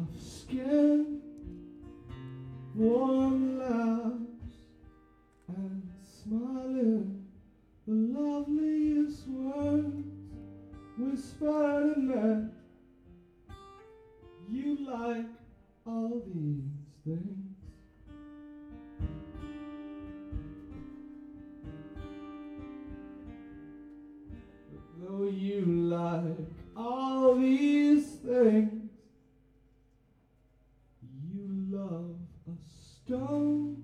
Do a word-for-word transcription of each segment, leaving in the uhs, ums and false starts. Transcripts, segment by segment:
soft skin, warm laughs, and smiling, the loveliest words whispered in that you like all these things. But though you like all these things, you love a stone.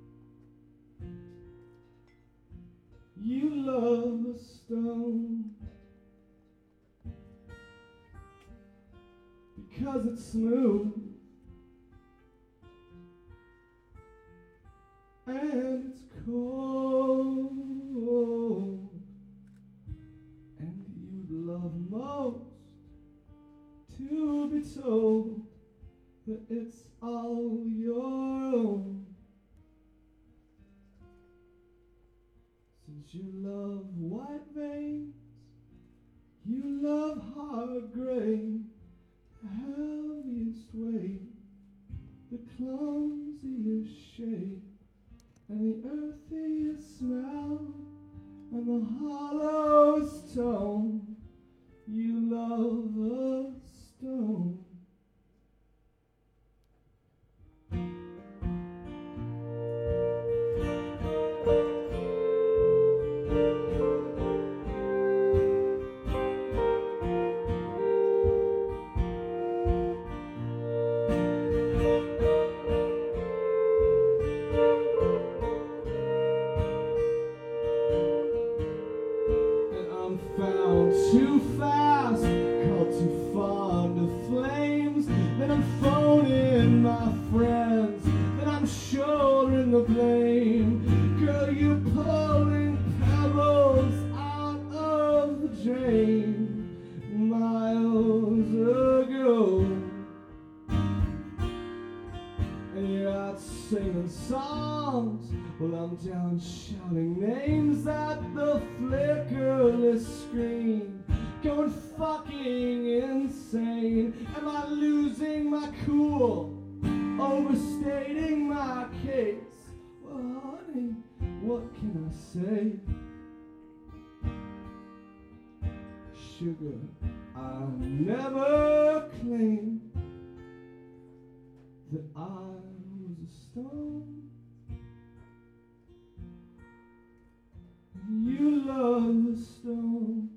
You love a stone because it's smooth and it's cold, and you'd love most to be told that it's all your own. Since you love white veins, you love hard grain, the heaviest weight, the clumsiest shape, and the earthiest smell, and the hollowest tone. You love a stone. Found too fast, called too fond of flames, then I'm phoning my friends, then I'm shouldering the blame. Girl, you're pulling pebbles out of the drain miles ago, and you're out singing songs while I'm down shouting names at the flickerless screen, going fucking insane. Am I losing my cool, overstating my case? Well, honey, what can I say? Sugar, I never claimed that I was a stone. You love the stone.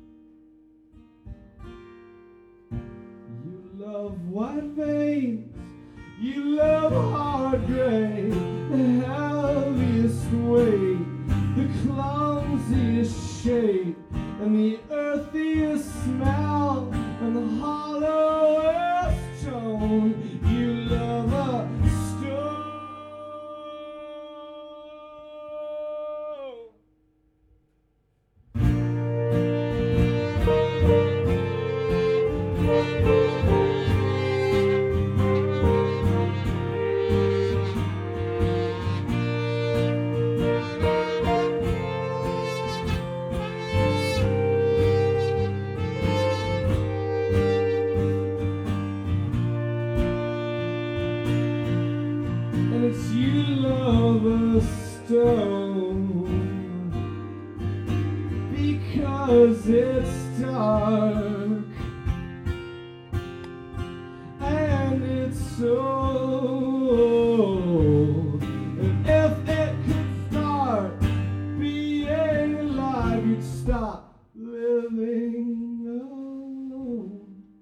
You love white veins. You love hard grain, the heaviest weight, the clumsiest shape, and the earthiest smell, and the hollowest tone. You love a stone. And it's you love a stone because it's dark and it's so old. And if it could start being alive, you'd stop living alone.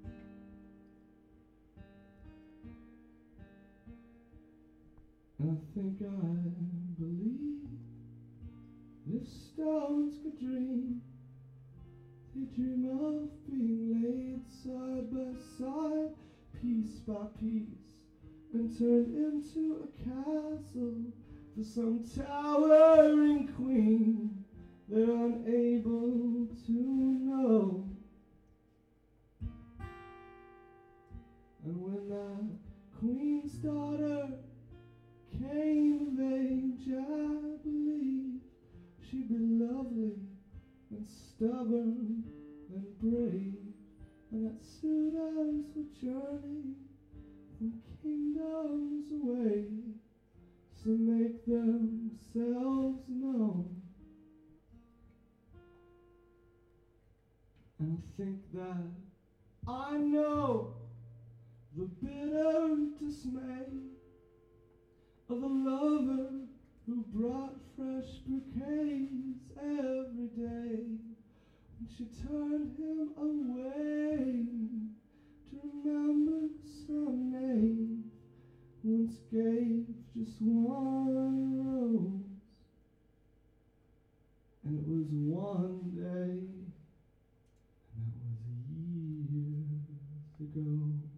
And I think I believe if stones could dream, they dream of being laid side by side, piece by piece, and turned into a castle for some towering queen they're unable to know. And when that queen's daughter came of age, I believe she'd be lovely and stubborn and brave, and that suit us for journey from kingdoms away to make themselves known. And I think that I know the bitter dismay of a lover who brought fresh bouquets every day, when she turned him away to remember some name once gave just one rose. And it was one day, and that was years ago.